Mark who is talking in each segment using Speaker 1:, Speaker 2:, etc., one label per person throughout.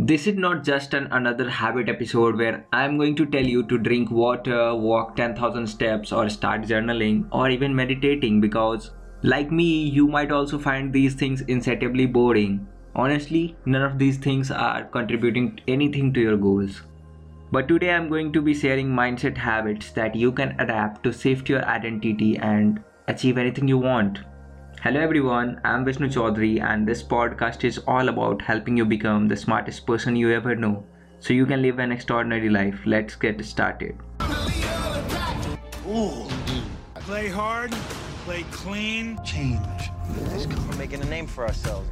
Speaker 1: This is not just another habit episode where I'm going to tell you to drink water, walk 10,000 steps, or start journaling, or even meditating because, like me, you might also find these things insatiably boring. Honestly, none of these things are contributing anything to your goals. But today I'm going to be sharing mindset habits that you can adapt to shift your identity and achieve anything you want. Hello everyone, I'm Vishnu Chaudhary and this podcast is all about helping you become the smartest person you ever know so you can live an extraordinary life. Let's get started.
Speaker 2: Ooh. Play hard, play clean, change.
Speaker 3: Just come from making a name for ourselves.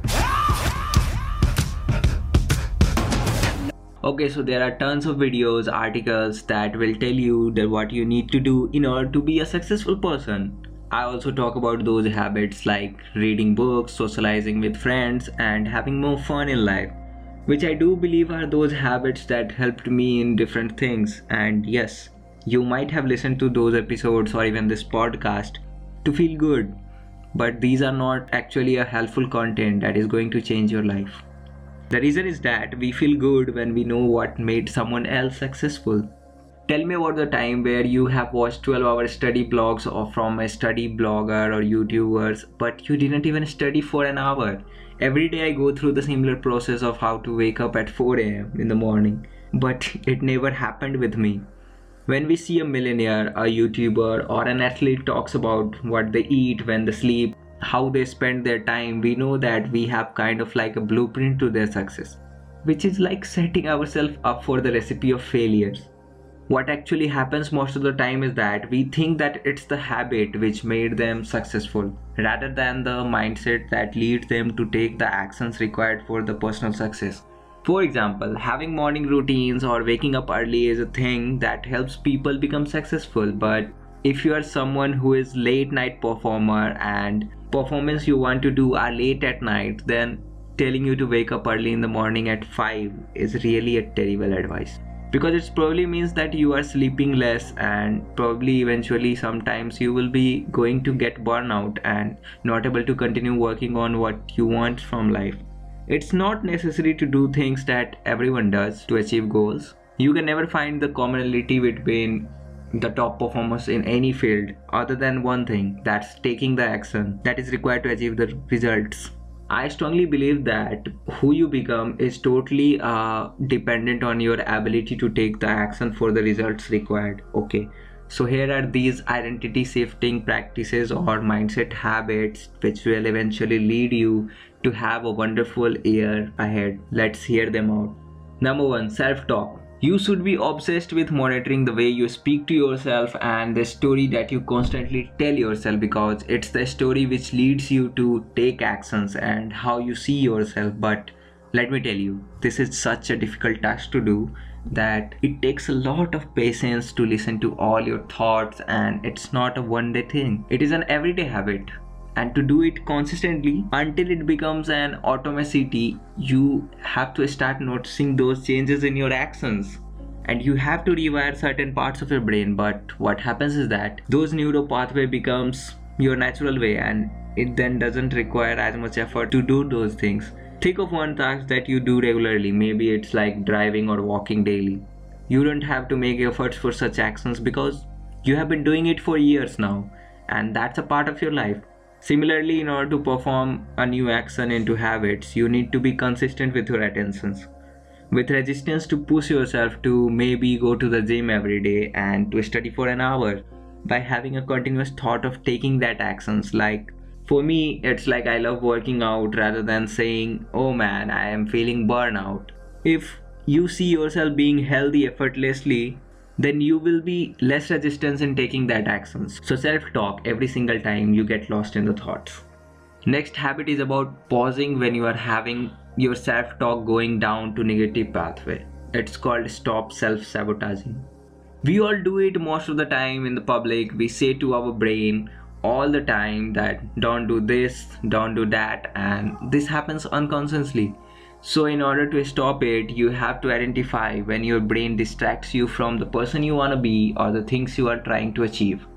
Speaker 1: Okay, so there are tons of videos, articles that will tell you that what you need to do in order to be a successful person. I also talk about those habits like reading books, socializing with friends, and having more fun in life, which I do believe are those habits that helped me in different things. And yes, you might have listened to those episodes or even this podcast to feel good, but these are not actually a helpful content that is going to change your life. The reason is that we feel good when we know what made someone else successful. Tell me about the time where you have watched 12-hour study blogs or from a study blogger or YouTubers, but you didn't even study for an hour. Every day I go through the similar process of how to wake up at 4 a.m. in the morning, but it never happened with me. When we see a millionaire, a YouTuber, or an athlete talks about what they eat, when they sleep, how they spend their time, we know that we have kind of like a blueprint to their success, which is like setting ourselves up for the recipe of failures. What actually happens most of the time is that we think that it's the habit which made them successful rather than the mindset that leads them to take the actions required for the personal success. For example, having morning routines or waking up early is a thing that helps people become successful, but if you are someone who is late night performer and performance you want to do are late at night, then telling you to wake up early in the morning at 5 is really a terrible advice. Because it probably means that you are sleeping less and probably eventually sometimes you will be going to get burnout and not able to continue working on what you want from life. It's not necessary to do things that everyone does to achieve goals. You can never find the commonality between the top performers in any field other than one thing, that's taking the action that is required to achieve the results. I strongly believe that who you become is totally dependent on your ability to take the action for the results required. Okay, so here are these identity shifting practices or mindset habits which will eventually lead you to have a wonderful year ahead. Let's hear them out. Number 1, self-talk. You should be obsessed with monitoring the way you speak to yourself and the story that you constantly tell yourself, because it's the story which leads you to take actions and how you see yourself. But let me tell you, this is such a difficult task to do that it takes a lot of patience to listen to all your thoughts, and it's not a one-day thing. It is an everyday habit. And to do it consistently until it becomes an automaticity, you have to start noticing those changes in your actions. And you have to rewire certain parts of your brain. But what happens is that those neural pathway becomes your natural way and it then doesn't require as much effort to do those things. Think of one task that you do regularly. Maybe it's like driving or walking daily. You don't have to make efforts for such actions because you have been doing it for years now. And that's a part of your life. Similarly, in order to perform a new action into habits, you need to be consistent with your attentions. With resistance to push yourself to maybe go to the gym every day and to study for an hour by having a continuous thought of taking that actions. Like for me, it's like I love working out rather than saying, oh man, I am feeling burnout. If you see yourself being healthy effortlessly, then you will be less resistance in taking that actions. So self-talk every single time you get lost in the thoughts. Next habit is about pausing when you are having your self-talk going down to negative pathway. It's called stop self-sabotaging. We all do it most of the time in the public. We say to our brain all the time that don't do this, don't do that, and this happens unconsciously. So in order to stop it, you have to identify when your brain distracts you from the person you want to be or the things you are trying to achieve.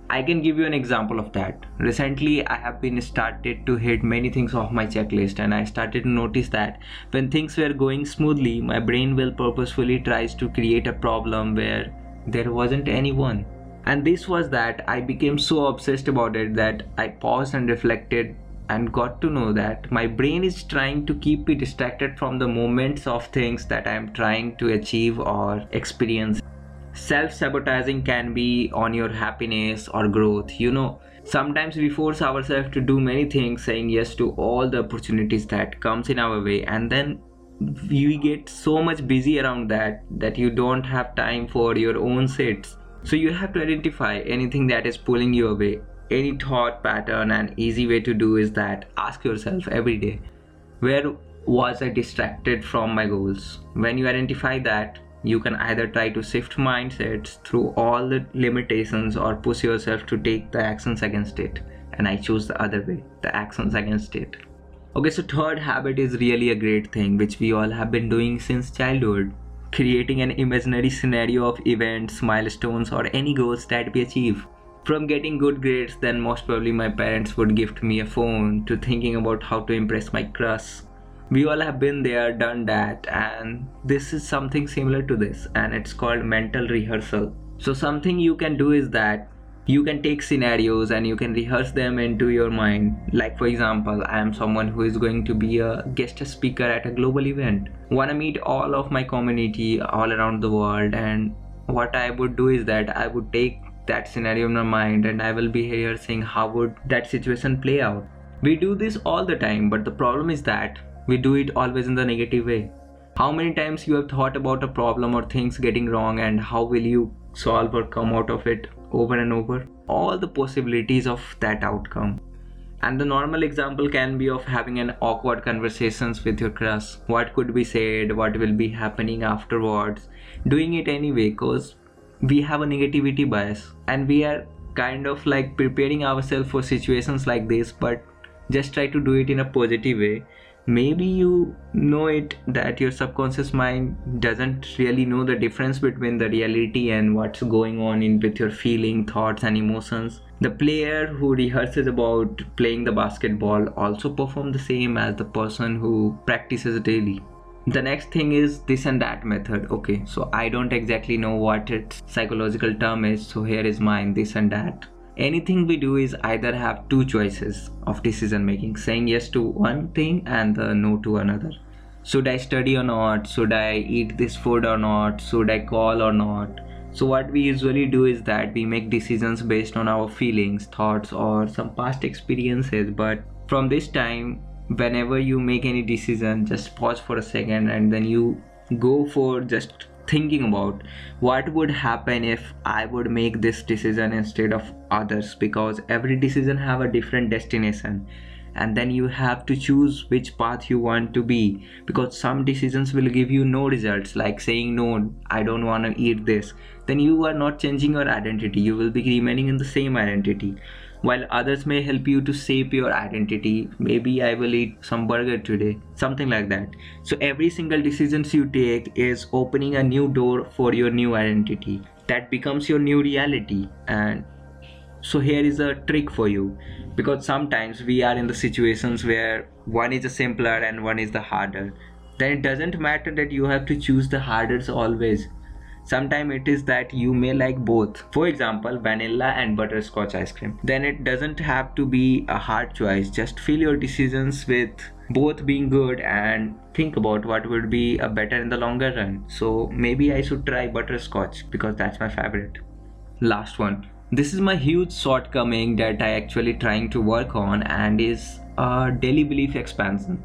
Speaker 1: I can give you an example of that. Recently, I have been started to hit many things off my checklist, and I started to notice that when things were going smoothly, my brain will purposefully tries to create a problem where there wasn't anyone. And this was that I became so obsessed about it that I paused and reflected and got to know that my brain is trying to keep me distracted from the moments of things that I am trying to achieve or experience. Self-sabotaging can be on your happiness or growth. Sometimes we force ourselves to do many things, saying yes to all the opportunities that comes in our way, and then we get so much busy around that you don't have time for your own sits. So you have to identify anything that is pulling you away, any thought pattern. An easy way to do is that ask yourself every day, where was I distracted from my goals? When you identify that, you can either try to shift mindsets through all the limitations or push yourself to take the actions against it. And I choose the other way, the actions against it. Okay, so third habit is really a great thing which we all have been doing since childhood. Creating an imaginary scenario of events, milestones, or any goals that we achieve. From getting good grades, then most probably my parents would gift me a phone, to thinking about how to impress my crush. We all have been there, done that, and this is something similar to this, and it's called mental rehearsal. So something you can do is that you can take scenarios and you can rehearse them into your mind. Like for example, I am someone who is going to be a guest speaker at a global event. Want to meet all of my community all around the world, and what I would do is that I would take that scenario in my mind and I will be rehearsing how would that situation play out. We do this all the time, but the problem is that we do it always in the negative way. How many times you have thought about a problem or things getting wrong, and how will you solve or come out of it over and over? All the possibilities of that outcome. And the normal example can be of having an awkward conversations with your crush. What could be said, what will be happening afterwards. Doing it anyway because we have a negativity bias and we are kind of like preparing ourselves for situations like this, but just try to do it in a positive way. Maybe you know it that your subconscious mind doesn't really know the difference between the reality and what's going on in with your feeling, thoughts and emotions. The player who rehearses about playing the basketball also perform the same as the person who practices daily. The next thing is this and that method. Okay, so I don't exactly know what its psychological term is, so here is mine, this and that. Anything we do is either have two choices of decision making, saying yes to one thing and the no to another. Should I study or not? Should I eat this food or not? Should I call or not? So what we usually do is that we make decisions based on our feelings, thoughts or some past experiences. But from this time, whenever you make any decision, just pause for a second and then you go for just thinking about what would happen if I would make this decision instead of others, because every decision have a different destination and then you have to choose which path you want to be, because some decisions will give you no results, like saying no, I don't want to eat this. Then you are not changing your identity, you will be remaining in the same identity, while others may help you to shape your identity. Maybe I will eat some burger today, something like that. So every single decisions you take is opening a new door for your new identity that becomes your new reality. And so here is a trick for you, because sometimes we are in the situations where one is the simpler and one is the harder. Then it doesn't matter that you have to choose the hardest always. Sometimes it is that you may like both. For example, vanilla and butterscotch ice cream. Then it doesn't have to be a hard choice. Just fill your decisions with both being good and think about what would be a better in the longer run. So maybe I should try butterscotch because that's my favorite. Last one. This is my huge shortcoming that I actually trying to work on, and is a daily belief expansion.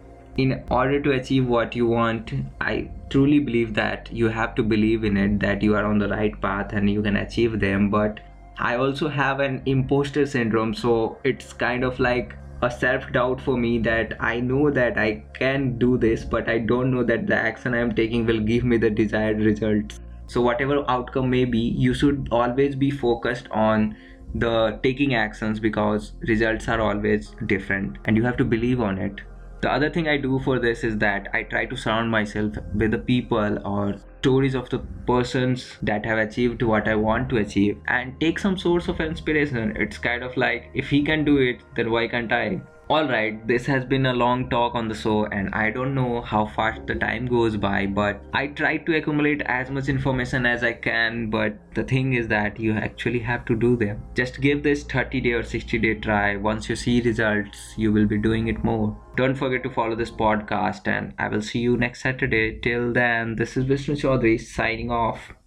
Speaker 1: In order to achieve what you want, I truly believe that you have to believe in it, that you are on the right path and you can achieve them. But I also have an imposter syndrome, so it's kind of like a self-doubt for me that I know that I can do this, but I don't know that the action I am taking will give me the desired results. So whatever outcome may be, you should always be focused on the taking actions, because results are always different and you have to believe on it. The other thing I do for this is that I try to surround myself with the people or stories of the persons that have achieved what I want to achieve and take some source of inspiration. It's kind of like, if he can do it, then why can't I? Alright, this has been a long talk on the show, and I don't know how fast the time goes by, but I try to accumulate as much information as I can. But the thing is that you actually have to do them. Just give this 30-day or 60-day try. Once you see results, you will be doing it more. Don't forget to follow this podcast, and I will see you next Saturday. Till then, this is Vishnu Chaudhary signing off.